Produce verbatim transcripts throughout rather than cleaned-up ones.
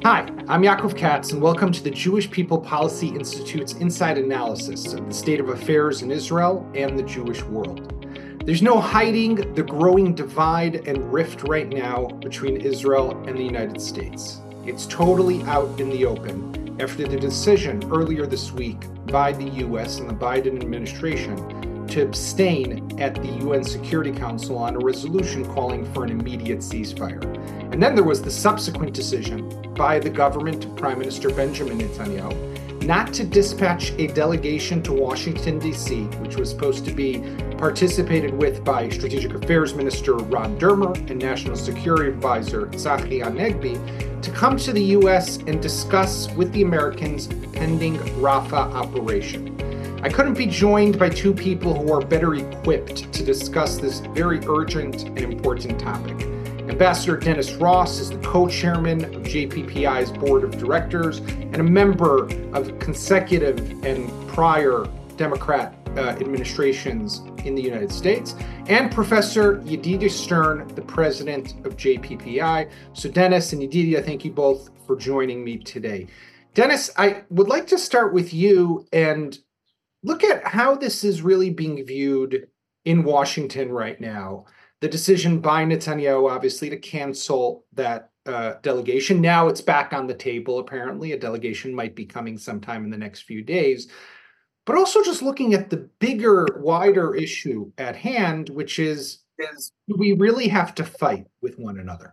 Hi, I'm Yaakov Katz, and welcome to the Jewish People Policy Institute's Inside Analysis of the state of affairs in Israel and the Jewish world. There's no hiding the growing divide and rift right now between Israel and the United States. It's totally out in the open after the decision earlier this week by the U S and the Biden administration to abstain at the U N Security Council on a resolution calling for an immediate ceasefire. And then there was the subsequent decision by the government of Prime Minister Benjamin Netanyahu not to dispatch a delegation to Washington, D C, which was supposed to be participated with by Strategic Affairs Minister Ron Dermer and National Security Advisor Tzachi Hanegbi, to come to the U S and discuss with the Americans pending Rafah operation. I couldn't be joined by two people who are better equipped to discuss this very urgent and important topic. Ambassador Dennis Ross is the co-chairman of J P P I's board of directors and a member of consecutive and prior Democrat uh, administrations in the United States, and Professor Yedidya Stern, the president of J P P I. So Dennis and Yedidya, thank you both for joining me today. Dennis, I would like to start with you and look at how this is really being viewed in Washington right now. The decision by Netanyahu, obviously, to cancel that uh, delegation. Now it's back on the table, apparently. A delegation might be coming sometime in the next few days. But also just looking at the bigger, wider issue at hand, which is, is do we really have to fight with one another?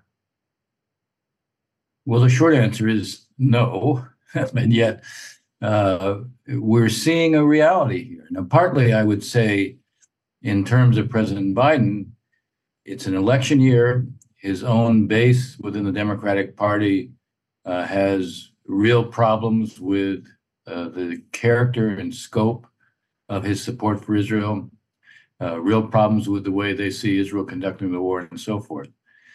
Well, the short answer is no. And yet, uh, we're seeing a reality here. Now, partly, I would say, in terms of President Biden, it's an election year. His own base within the Democratic Party uh, has real problems with uh, the character and scope of his support for Israel, uh, real problems with the way they see Israel conducting the war and so forth.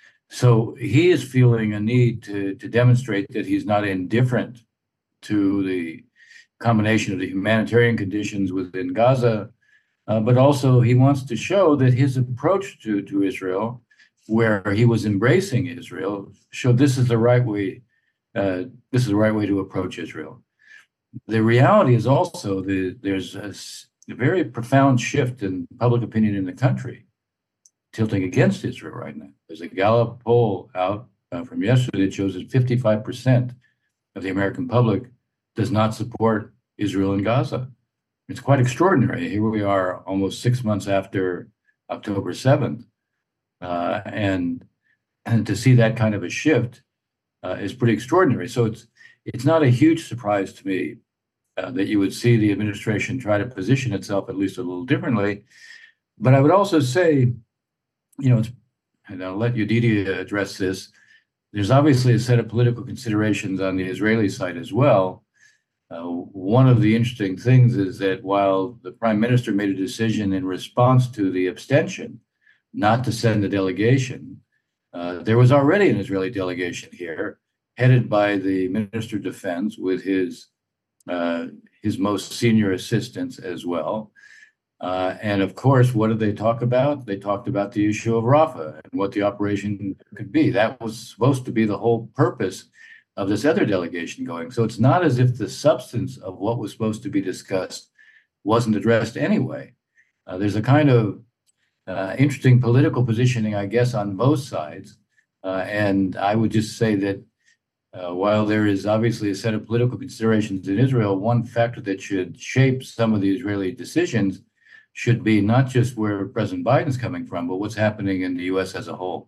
So he is feeling a need to, to demonstrate that he's not indifferent to the combination of the humanitarian conditions within Gaza, Uh, but also he wants to show that his approach to, to Israel, where he was embracing Israel, showed this is the right way. Uh, this is the right way to approach Israel. The reality is also that there's a, a very profound shift in public opinion in the country, tilting against Israel right now. There's a Gallup poll out uh, from yesterday that shows that fifty-five percent of the American public does not support Israel in Gaza. It's quite extraordinary. Here we are almost six months after October seventh. Uh, and, and to see that kind of a shift uh, is pretty extraordinary. So it's it's not a huge surprise to me uh, that you would see the administration try to position itself at least a little differently. But I would also say, you know, it's, and I'll let Yedidya address this, there's obviously a set of political considerations on the Israeli side as well. Uh, one of the interesting things is that while the prime minister made a decision in response to the abstention not to send a delegation, uh, there was already an Israeli delegation here headed by the minister of defense with his uh, his most senior assistants as well. Uh, and of course, what did they talk about? They talked about the issue of Rafah and what the operation could be. That was supposed to be the whole purpose of this other delegation going. So it's not as if the substance of what was supposed to be discussed wasn't addressed anyway. Uh, there's a kind of uh, interesting political positioning, I guess, on both sides. Uh, and I would just say that uh, while there is obviously a set of political considerations in Israel, one factor that should shape some of the Israeli decisions should be not just where President Biden's coming from, but what's happening in the U S as a whole.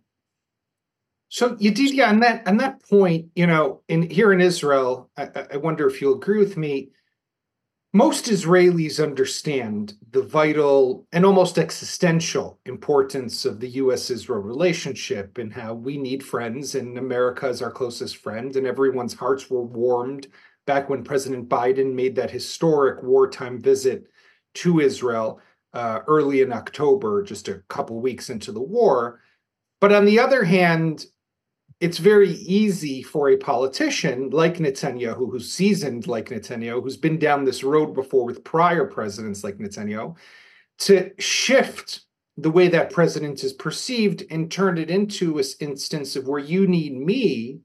So, Yedidya, on that on that point, you know, in here in Israel, I, I wonder if you'll agree with me. Most Israelis understand the vital and almost existential importance of the U S-Israel relationship and how we need friends, and America is our closest friend, and everyone's hearts were warmed back when President Biden made that historic wartime visit to Israel uh, early in October, just a couple weeks into the war. But on the other hand, it's very easy for a politician like Netanyahu, who's seasoned like Netanyahu, who's been down this road before with prior presidents like Netanyahu, to shift the way that president is perceived and turn it into an instance of where you need me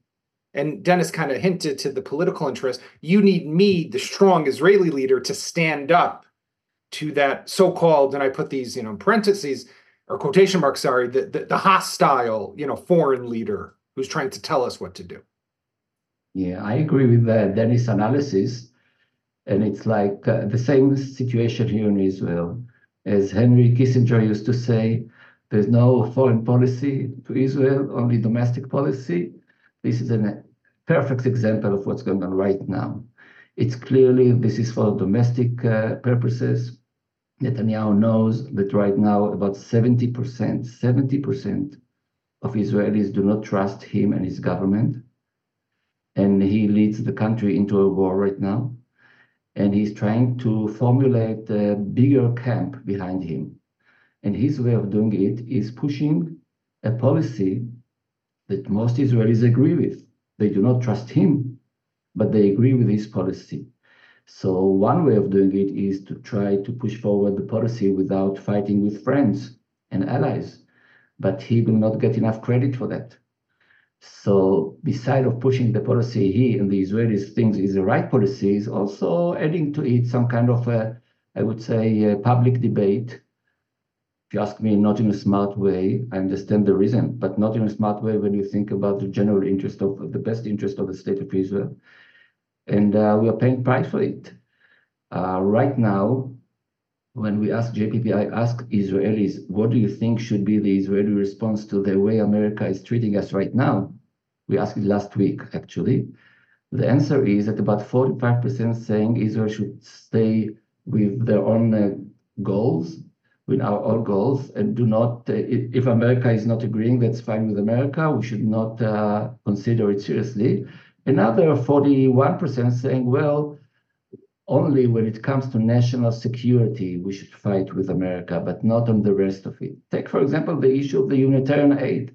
And Dennis kind of hinted to the political interest. You need me, the strong Israeli leader, to stand up to that so-called, and I put these, you know, in parentheses or quotation marks, sorry, the, the, the hostile, you know, foreign leader who's trying to tell us what to do. Yeah, I agree with uh, Dennis' analysis. And it's like uh, the same situation here in Israel. As Henry Kissinger used to say, there's no foreign policy to Israel, only domestic policy. This is a perfect example of what's going on right now. It's clearly this is for domestic uh, purposes. Netanyahu knows that right now about seventy percent, seventy percent of Israelis do not trust him and his government. And he leads the country into a war right now. And he's trying to formulate a bigger camp behind him. And his way of doing it is pushing a policy that most Israelis agree with. They do not trust him, but they agree with his policy. So one way of doing it is to try to push forward the policy without fighting with friends and allies. But he will not get enough credit for that. So beside of pushing the policy he and the Israelis think is the right policy, is also adding to it some kind of, a, I would say, a public debate. If you ask me, not in a smart way, I understand the reason, but not in a smart way when you think about the general interest of the best interest of the state of Israel. And uh, we are paying price for it. Uh, right now, when we ask J P P, I ask Israelis, what do you think should be the Israeli response to the way America is treating us right now? We asked it last week, actually. The answer is that about forty-five percent saying Israel should stay with their own uh, goals, with our own goals, and do not, uh, if America is not agreeing, that's fine with America. We should not uh, consider it seriously. Another forty-one percent saying, well, only when it comes to national security, we should fight with America, but not on the rest of it. Take, for example, the issue of the humanitarian aid.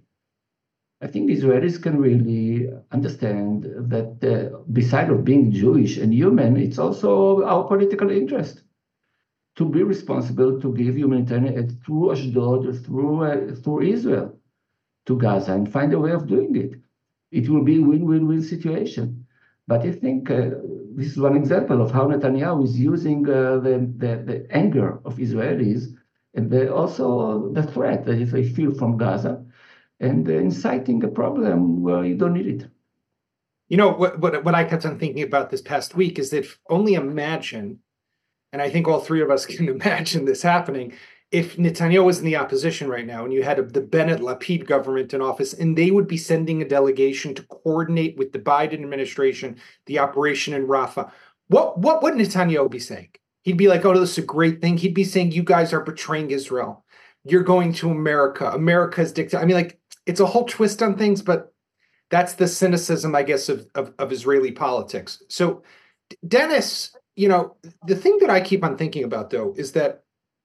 I think the Israelis can really understand that uh, beside of being Jewish and human, it's also our political interest to be responsible to give humanitarian aid through Ashdod, through, uh, through Israel to Gaza and find a way of doing it. It will be a win-win-win situation. But I think uh, this is one example of how Netanyahu is using uh, the, the, the anger of Israelis and the, also the threat that they feel from Gaza and uh, inciting a problem where you don't need it. You know, what, what, what I kept on thinking about this past week is that only imagine, and I think all three of us can imagine this happening, if Netanyahu was in the opposition right now and you had a, the Bennett-Lapid government in office and they would be sending a delegation to coordinate with the Biden administration the operation in Rafah, what, what would Netanyahu be saying? He'd be like, oh, this is a great thing. He'd be saying, you guys are betraying Israel. You're going to America. America's dictator. I mean, like, it's a whole twist on things, but that's the cynicism, I guess, of, of, of Israeli politics. So, Dennis, you know, the thing that I keep on thinking about, though, is that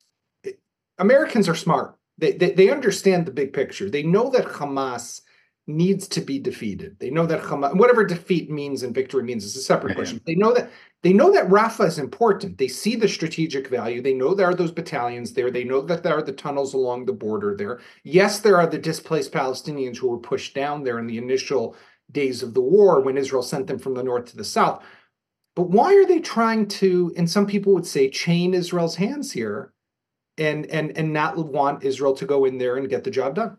Americans are smart. They, they they understand the big picture. They know that Hamas needs to be defeated. They know that Hamas, whatever defeat means and victory means, is a separate question. They know that they know that Rafah is important. They see the strategic value. They know there are those battalions there. They know that there are the tunnels along the border there. Yes, there are the displaced Palestinians who were pushed down there in the initial days of the war when Israel sent them from the north to the south. But why are they trying to, and some people would say, chain Israel's hands here? And, and and not want Israel to go in there and get the job done?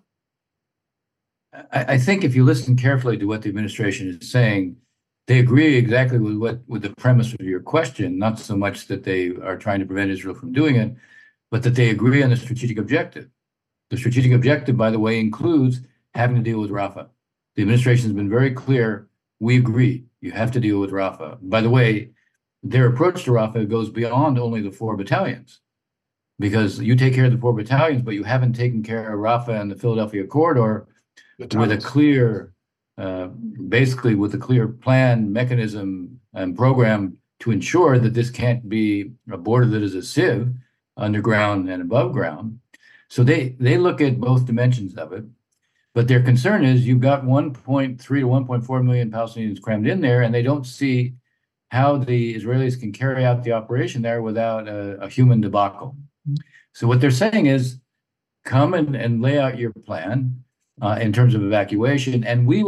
I, I think if you listen carefully to what the administration is saying, they agree exactly with what with the premise of your question, not so much that they are trying to prevent Israel from doing it, but that they agree on the strategic objective. The strategic objective, by the way, includes having to deal with Rafah. The administration has been very clear. We agree. You have to deal with Rafah. By the way, their approach to Rafah goes beyond only the four battalions. Because you take care of the four battalions, but you haven't taken care of Rafah and the Philadelphia corridor with a clear, uh, basically with a clear plan, mechanism, and program to ensure that this can't be a border that is a sieve, underground and above ground. So they, they look at both dimensions of it. But their concern is you've got one point three to one point four million Palestinians crammed in there, and they don't see how the Israelis can carry out the operation there without a, a human debacle. So what they're saying is, come and, and lay out your plan uh, in terms of evacuation, and we will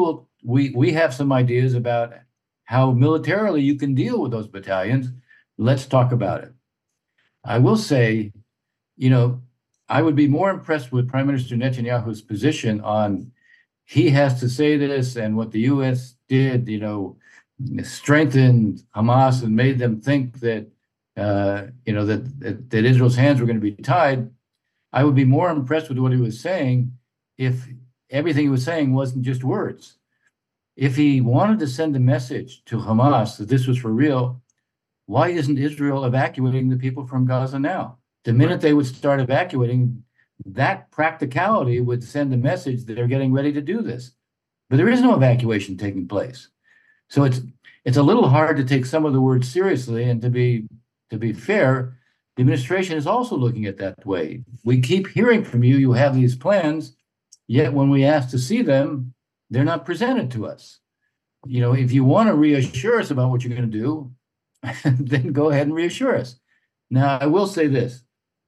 we we have some ideas about how militarily you can deal with those battalions. Let's talk about it. I will say, you know, I would be more impressed with Prime Minister Netanyahu's position on he has to say this, and what the U S did, you know, strengthened Hamas and made them think that, uh, you know, that, that that Israel's hands were going to be tied. I would be more impressed with what he was saying if everything he was saying wasn't just words. If he wanted to send a message to Hamas that this was for real, why isn't Israel evacuating the people from Gaza now? The minute they would start evacuating, that practicality would send a message that they're getting ready to do this. But there is no evacuation taking place. So it's it's a little hard to take some of the words seriously. And to be to be fair, the administration is also looking at that way. We keep hearing from you, you have these plans, yet when we ask to see them, they're not presented to us. You know, if you want to reassure us about what you're going to do, then go ahead and reassure us. Now, I will say this.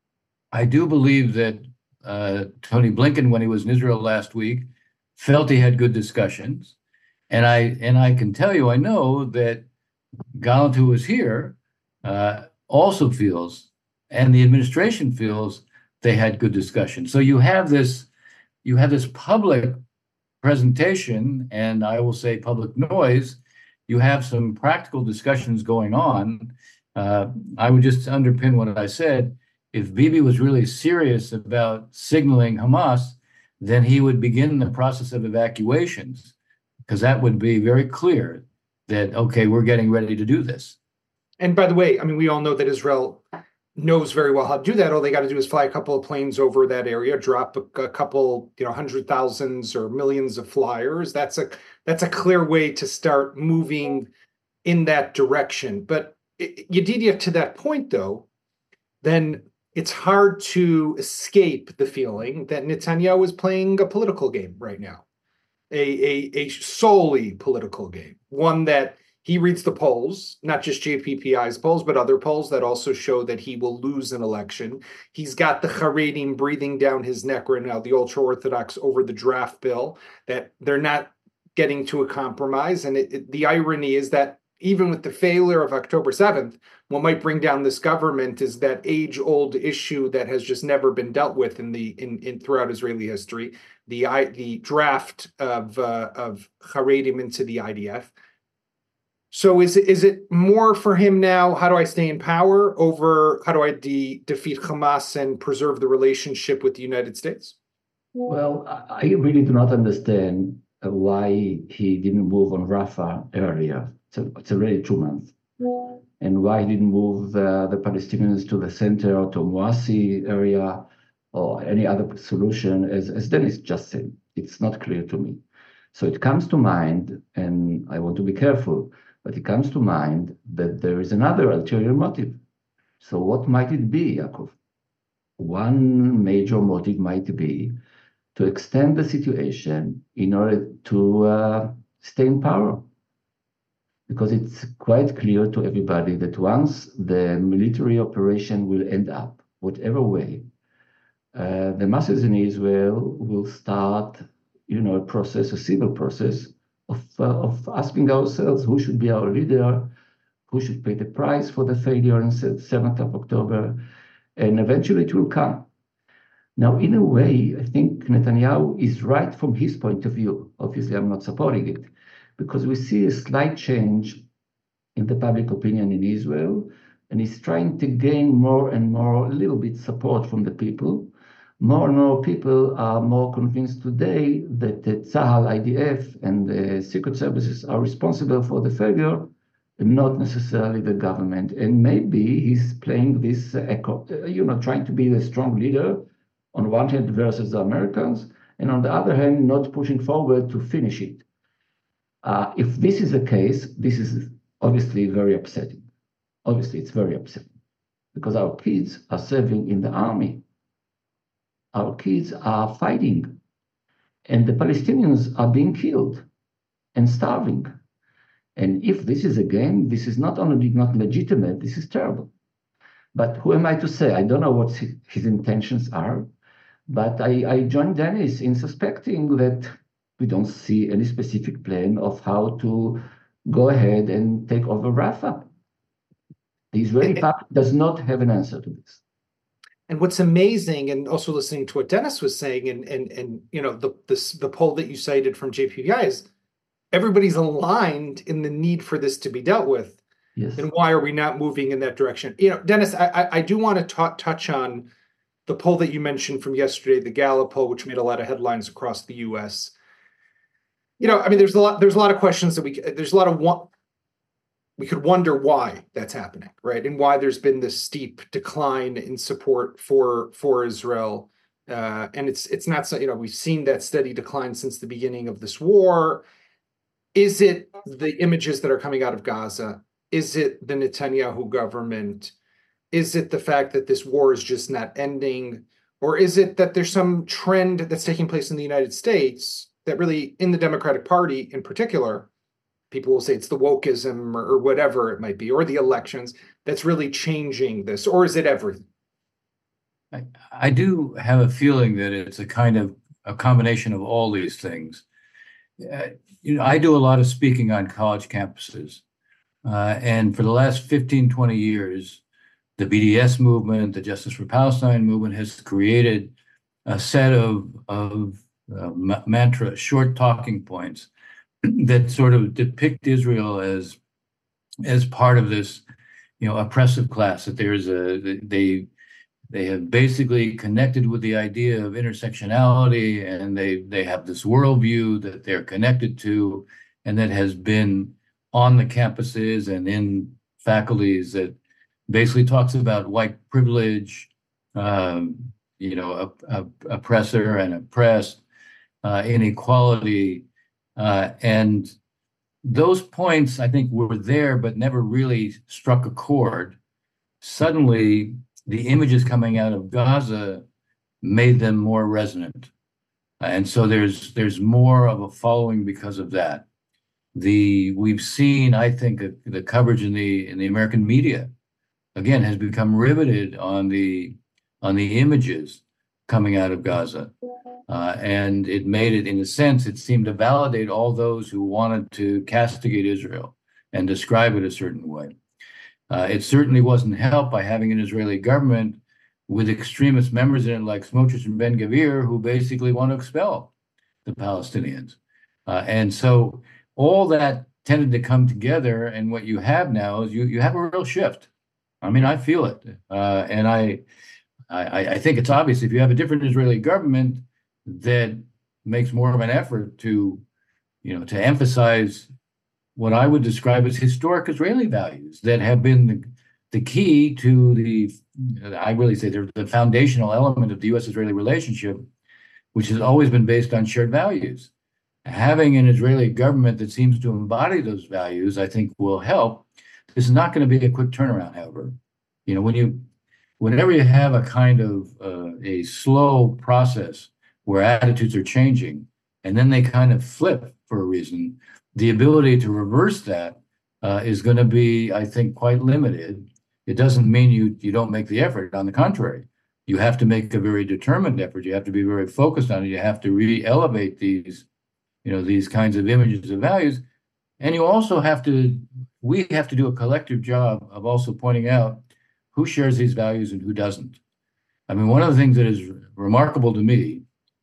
I do believe that uh, Tony Blinken, when he was in Israel last week, felt he had good discussions. And I and I can tell you, I know that Gallant, who was here, uh, also feels, and the administration feels, they had good discussions. So you have this, you have this public presentation, and I will say public noise. You have some practical discussions going on. Uh, I would just underpin what I said. If Bibi was really serious about signaling Hamas, then he would begin the process of evacuations, because that would be very clear that, okay, we're getting ready to do this. And by the way, I mean, we all know that Israel knows very well how to do that. All they got to do is fly a couple of planes over that area, drop a, a couple, you know, hundred thousands or millions of flyers. That's a that's a clear way to start moving in that direction. But Yedidia, to that point, though, then it's hard to escape the feeling that Netanyahu is playing a political game right now, a, a, a solely political game, one that he reads the polls, not just J P P I's polls, but other polls that also show that he will lose an election. He's got the Haredim breathing down his neck right now, the ultra-Orthodox, over the draft bill, that they're not getting to a compromise. And it, it, the irony is that even with the failure of October seventh, what might bring down this government is that age-old issue that has just never been dealt with in the in, in throughout Israeli history, the I, the draft of uh, of Haredim into the I D F. So is it is it more for him now, how do I stay in power, over how do I de- defeat Hamas and preserve the relationship with the United States? Well, I really do not understand why he didn't move on Rafah earlier. It's, a, it's already two months. And why he didn't move the, the Palestinians to the center or to Moassi area or any other solution, as, as Dennis just said. It's not clear to me. So it comes to mind, and I want to be careful, but it comes to mind that there is another ulterior motive. So what might it be, Yaakov? One major motive might be to extend the situation in order to uh, stay in power. Because it's quite clear to everybody that once the military operation will end up, whatever way, uh, the masses in Israel will start, you know, a process, a civil process of, uh, of asking ourselves who should be our leader, who should pay the price for the failure on seventh of October, and eventually it will come. Now, in a way, I think Netanyahu is right from his point of view. Obviously, I'm not supporting it, because we see a slight change in the public opinion in Israel, and he's trying to gain more and more, a little bit support from the people. More and more people are more convinced today that the Tzahal, I D F, and the secret services are responsible for the failure, and not necessarily the government. And maybe he's playing this, uh, echo, uh, you know, trying to be the strong leader on one hand versus the Americans, and on the other hand, not pushing forward to finish it. Uh, if this is the case, this is obviously very upsetting. Obviously, it's very upsetting because our kids are serving in the army. Our kids are fighting, and the Palestinians are being killed and starving. And if this is a game, this is not only not legitimate, this is terrible. But who am I to say? I don't know what his intentions are, but I, I join Dennis in suspecting that we don't see any specific plan of how to go ahead and take over Rafah. The Israeli public does not have an answer to this. And what's amazing, and also listening to what Dennis was saying, and and and you know the the, the poll that you cited from J P B I is everybody's aligned in the need for this to be dealt with. Yes. And why are we not moving in that direction? You know, Dennis, I I, I do want to ta- touch on the poll that you mentioned from yesterday, the Gallup poll, which made a lot of headlines across the U S. You know, I mean, there's a lot there's a lot of questions that we there's a lot of one. We could wonder why that's happening, right? And why there's been this steep decline in support for for Israel. Uh, and it's it's not so, you know, we've seen that steady decline since the beginning of this war. Is it the images that are coming out of Gaza? Is it the Netanyahu government? Is it the fact that this war is just not ending? Or is it that there's some trend that's taking place in the United States that really, in the Democratic Party in particular, people will say it's the wokeism or, or whatever it might be, or the elections that's really changing this, or is it everything? I, I do have a feeling that it's a kind of a combination of all these things. Uh, you know, I do a lot of speaking on college campuses. Uh, and for the last fifteen, twenty years, the B D S movement, the Justice for Palestine movement has created a set of, of uh, mantra, short talking points that sort of depict Israel as as part of this, you know, oppressive class. That there's a they they have basically connected with the idea of intersectionality, and they they have this worldview that they're connected to, and that has been on the campuses and in faculties that basically talks about white privilege, um, you know, op- op- oppressor and oppressed, uh, inequality. Uh, and those points, I think, were there, but never really struck a chord. Suddenly, the images coming out of Gaza made them more resonant. And so there's there's more of a following because of that. The we've seen, I think, uh, the coverage in the in the American media, again, has become riveted on the on the images coming out of Gaza. Uh, and it made it, in a sense, it seemed to validate all those who wanted to castigate Israel and describe it a certain way. Uh, it certainly wasn't helped by having an Israeli government with extremist members in it like Smotrich and Ben Gvir, who basically want to expel the Palestinians. Uh, and so all that tended to come together, and what you have now is you, you have a real shift. I mean, I feel it. Uh, and I, I, I think it's obvious if you have a different Israeli government that makes more of an effort to, you know, to emphasize what I would describe as historic Israeli values that have been the, the key to the, I really say they're the foundational element of the U S-Israeli relationship, which has always been based on shared values. Having an Israeli government that seems to embody those values, I think, will help. This is not going to be a quick turnaround, however. You know, when you, whenever you have a kind of uh, a slow process where attitudes are changing, and then they kind of flip for a reason, the ability to reverse that uh, is going to be, I think, quite limited. It doesn't mean you you don't make the effort. On the contrary, you have to make a very determined effort. You have to be very focused on it. You have to re-elevate these, you know, these kinds of images and values. And you also have to, we have to do a collective job of also pointing out who shares these values and who doesn't. I mean, one of the things that is remarkable to me,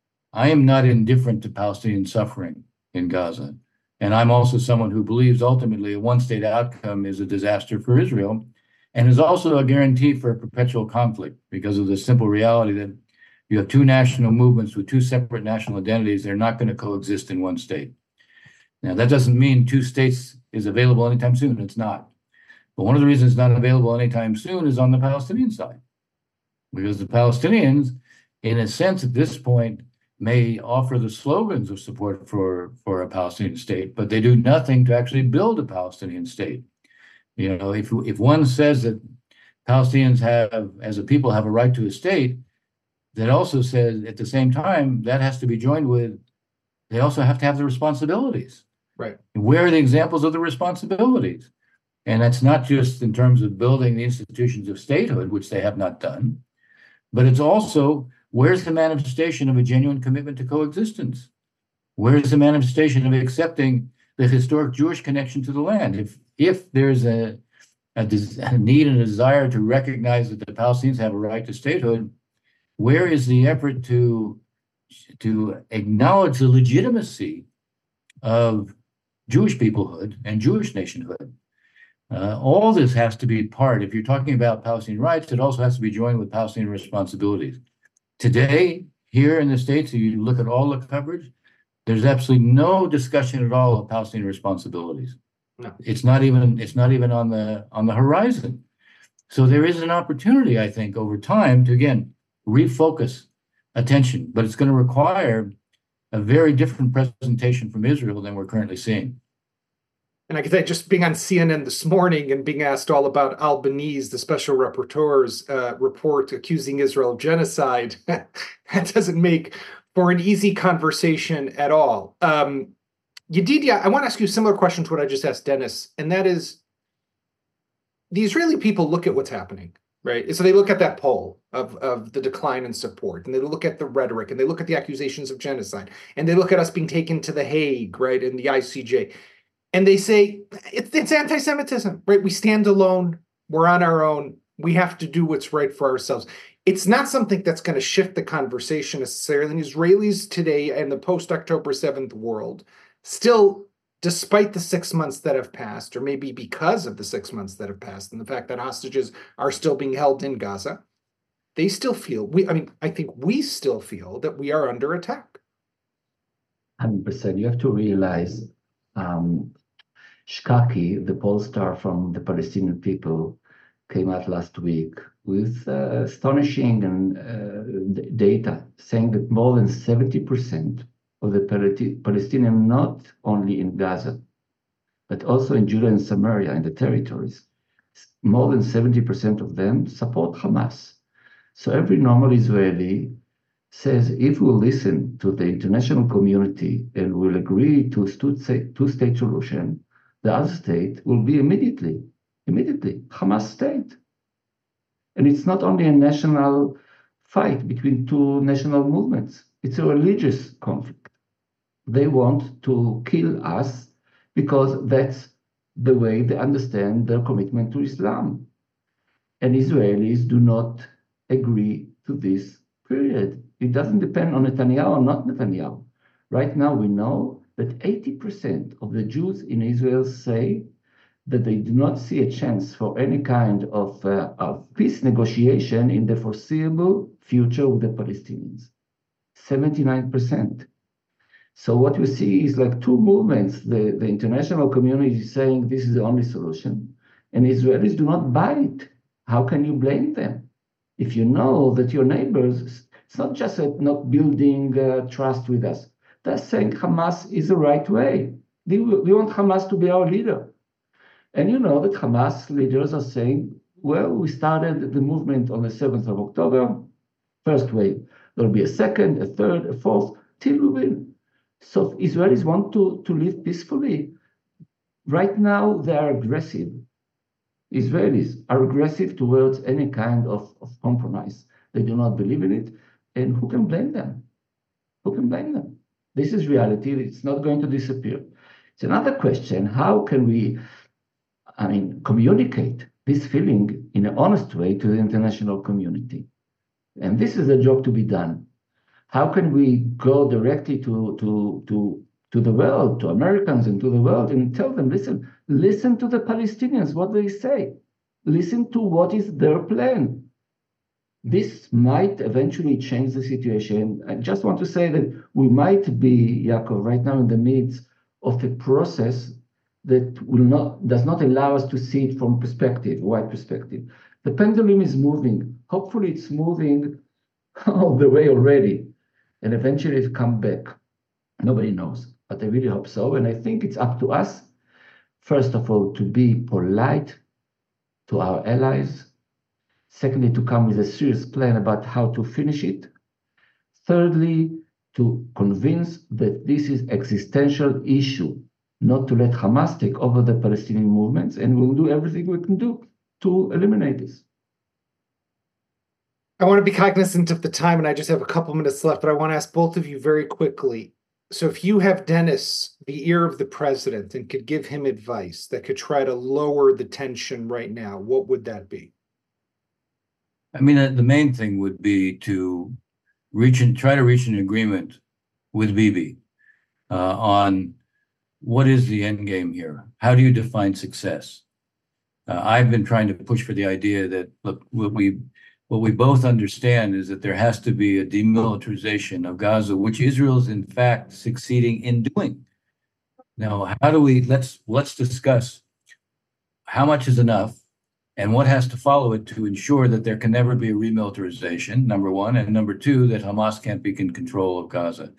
I am not indifferent to Palestinian suffering in Gaza. And I'm also someone who believes ultimately a one-state outcome is a disaster for Israel, and is also a guarantee for a perpetual conflict because of the simple reality that you have two national movements with two separate national identities. They're not going to coexist in one state. Now, that doesn't mean two states is available anytime soon. It's not. But one of the reasons it's not available anytime soon is on the Palestinian side, because the Palestinians, in a sense, at this point, may offer the slogans of support for, for a Palestinian state, but they do nothing to actually build a Palestinian state. You know, if if one says that Palestinians have, as a people, have a right to a state, that also says at the same time that has to be joined with, they also have to have the responsibilities. Right. And where are the examples of the responsibilities? And that's not just in terms of building the institutions of statehood, which they have not done, but it's also where's the manifestation of a genuine commitment to coexistence? Where's the manifestation of accepting the historic Jewish connection to the land? If if there's a, a, des- a need and a desire to recognize that the Palestinians have a right to statehood, where is the effort to to acknowledge the legitimacy of Jewish peoplehood and Jewish nationhood? Uh, all this has to be part. If you're talking about Palestinian rights, it also has to be joined with Palestinian responsibilities. Today, here in the States, if you look at all the coverage, there's absolutely no discussion at all of Palestinian responsibilities. No. It's not even it's not even on the on the horizon. So there is an opportunity, I think, over time to again refocus attention, but it's going to require a very different presentation from Israel than we're currently seeing. And I can say, just being on C N N this morning and being asked all about Albanese, the special rapporteur's uh, report accusing Israel of genocide, that doesn't make for an easy conversation at all. Um, Yedidia, I want to ask you a similar question to what I just asked Dennis, and that is, the Israeli people look at what's happening, right? So they look at that poll of, of the decline in support, and they look at the rhetoric, and they look at the accusations of genocide, and they look at us being taken to The Hague, right, in the I C J. And they say, it's, it's anti-Semitism, right? We stand alone. We're on our own. We have to do what's right for ourselves. It's not something that's going to shift the conversation necessarily. And Israelis today and the post-October seventh world still, despite the six months that have passed, or maybe because of the six months that have passed and the fact that hostages are still being held in Gaza, they still feel, we. I mean, I think we still feel that we are under attack. one hundred percent. You have to realize um, Shkaki, the pollster from the Palestinian people, came out last week with uh, astonishing and, uh, d- data saying that more than seventy percent of the Pal- Palestinians, not only in Gaza, but also in Judah and Samaria, in the territories, more than seventy percent of them support Hamas. So every normal Israeli says, if we'll listen to the international community and we'll agree to a two-state solution, the other state will be immediately, immediately Hamas state. And it's not only a national fight between two national movements, it's a religious conflict. They want to kill us because that's the way they understand their commitment to Islam. And Israelis do not agree to this, period. It doesn't depend on Netanyahu or not Netanyahu. Right now, we know that eighty percent of the Jews in Israel say that they do not see a chance for any kind of, uh, of peace negotiation in the foreseeable future with the Palestinians. seventy-nine percent. So what we see is like two movements. The, the international community is saying this is the only solution, and Israelis do not buy it. How can you blame them? If you know that your neighbors, it's not just a, not building uh, trust with us. They're saying Hamas is the right way. We, we want Hamas to be our leader. And you know that Hamas leaders are saying, well, we started the movement on the seventh of October, first wave. There'll be a second, a third, a fourth, till we win. So if Israelis want to, to live peacefully, right now they are aggressive. Israelis are aggressive towards any kind of, of compromise. They do not believe in it. And who can blame them? Who can blame them? This is reality. It's not going to disappear. It's another question. How can we, I mean, communicate this feeling in an honest way to the international community? And this is a job to be done. How can we go directly to, to, to, to the world, to Americans and to the world, and tell them, listen, listen to the Palestinians, what they say. Listen to what is their plan. This might eventually change the situation. I just want to say that we might be, Yaakov, right now in the midst of a process that will not does not allow us to see it from perspective, wide perspective. The pendulum is moving. Hopefully it's moving all the way already, and eventually it come back. Nobody knows, but I really hope so. And I think it's up to us, first of all, to be polite to our allies. Secondly, to come with a serious plan about how to finish it. Thirdly, to convince that this is existential issue, not to let Hamas take over the Palestinian movements, and we'll do everything we can do to eliminate this. I want to be cognizant of the time, and I just have a couple minutes left, but I want to ask both of you very quickly. So if you have Dennis, the ear of the president, and could give him advice that could try to lower the tension right now, what would that be? I mean, uh, the main thing would be to reach and try to reach an agreement with Bibi uh, on what is the end game here? How do you define success? Uh, I've been trying to push for the idea that, look, what we what we both understand is that there has to be a demilitarization of Gaza, which Israel is in fact succeeding in doing. Now, how do we, let's let's discuss how much is enough and what has to follow it to ensure that there can never be a remilitarization, number one, and number two, that Hamas can't be in control of Gaza.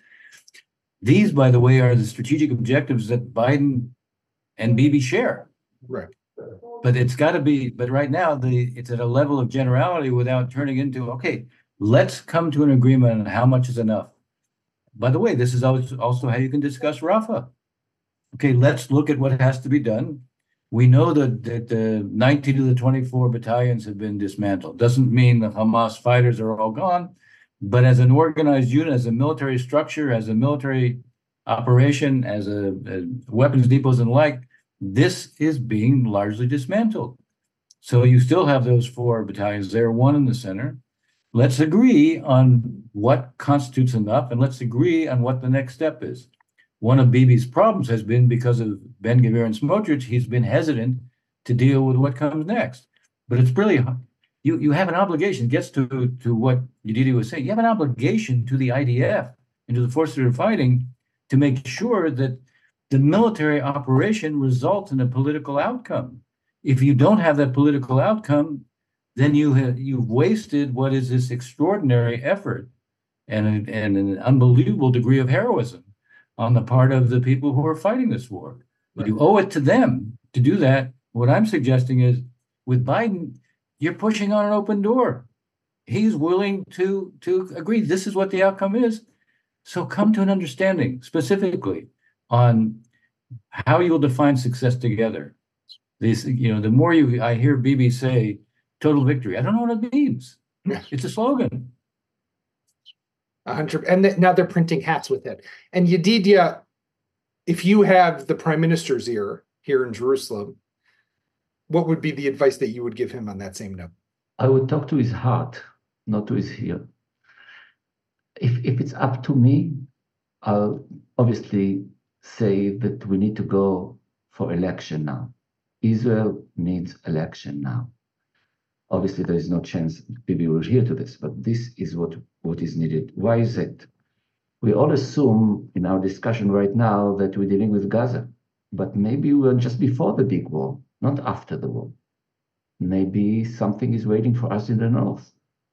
These, by the way, are the strategic objectives that Biden and Bibi share. Right. But it's got to be, but right now, the it's at a level of generality without turning into, okay, let's come to an agreement on how much is enough. By the way, this is also how you can discuss Rafah. Okay, let's look at what has to be done. We know that, that the nineteen of the twenty-four battalions have been dismantled. Doesn't mean the Hamas fighters are all gone, but as an organized unit, as a military structure, as a military operation, as a, a weapons depots and the like, this is being largely dismantled. So you still have those four battalions there, one in the center. Let's agree on what constitutes enough, and let's agree on what the next step is. One of Bibi's problems has been because of Ben-Gvir and Smotrich, he's been hesitant to deal with what comes next. But it's really, you, you have an obligation, gets to, to what Yedidi was saying, you have an obligation to the I D F and to the forces that are fighting to make sure that the military operation results in a political outcome. If you don't have that political outcome, then you have, you've wasted what is this extraordinary effort and, and an unbelievable degree of heroism on the part of the people who are fighting this war. Right. You owe it to them to do that. What I'm suggesting is, with Biden, you're pushing on an open door. He's willing to, to agree. This is what the outcome is. So come to an understanding specifically on how you'll define success together. This, you know, the more you, I hear Bibi say total victory, I don't know what it means. It's a slogan. A hundred, and th- now they're printing hats with it. And Yedidia, if you have the prime minister's ear here in Jerusalem, what would be the advice that you would give him on that same note? I would talk to his heart, not to his ear. If if it's up to me, I'll obviously say that we need to go for election now. Israel needs election now. Obviously, there is no chance Bibi will hear to this, but this is what, what is needed. Why is it? We all assume in our discussion right now that we're dealing with Gaza, but maybe we're just before the big war, not after the war. Maybe something is waiting for us in the north.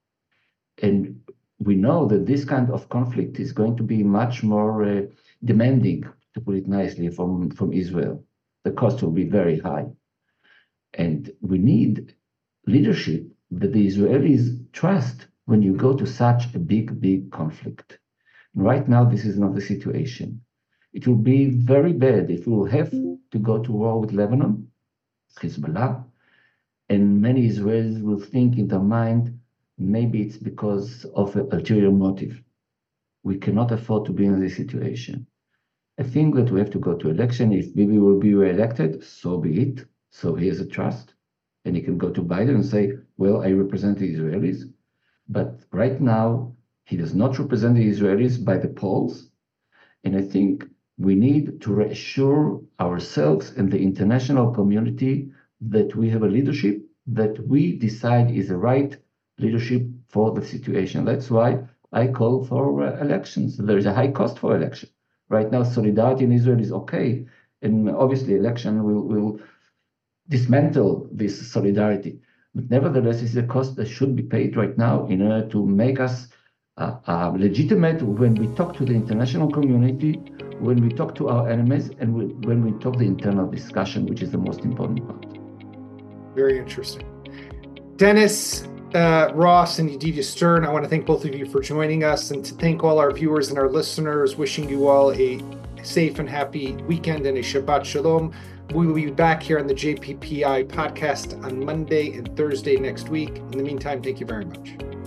And we know that this kind of conflict is going to be much more uh, demanding, to put it nicely, from, from Israel. The cost will be very high. And we need leadership that the Israelis trust when you go to such a big, big conflict. And right now, this is not the situation. It will be very bad if we will have to go to war with Lebanon, Hezbollah, and many Israelis will think in their mind, maybe it's because of an ulterior motive. We cannot afford to be in this situation. I think that we have to go to election. If Bibi will be re-elected, so be it. So he has a trust. And he can go to Biden and say, well, I represent the Israelis. But right now, he does not represent the Israelis by the polls. And I think we need to reassure ourselves and the international community that we have a leadership that we decide is the right leadership for the situation. That's why I call for uh, elections. There is a high cost for election. Right now, solidarity in Israel is okay. And obviously, election will, will dismantle this solidarity. But nevertheless, it's a cost that should be paid right now in order to make us uh, uh, legitimate when we talk to the international community, when we talk to our enemies, and we, when we talk the internal discussion, which is the most important part. Very interesting. Dennis, uh, Ross, and Yedidia Stern, I want to thank both of you for joining us, and to thank all our viewers and our listeners, wishing you all a safe and happy weekend and a Shabbat Shalom. We will be back here on the J P P I podcast on Monday and Thursday next week. In the meantime, thank you very much.